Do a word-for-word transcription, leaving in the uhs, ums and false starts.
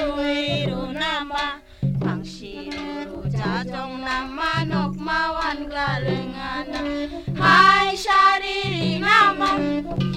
iru-iru nama pangsiru jajong na manok mawan galengana hai sariri nama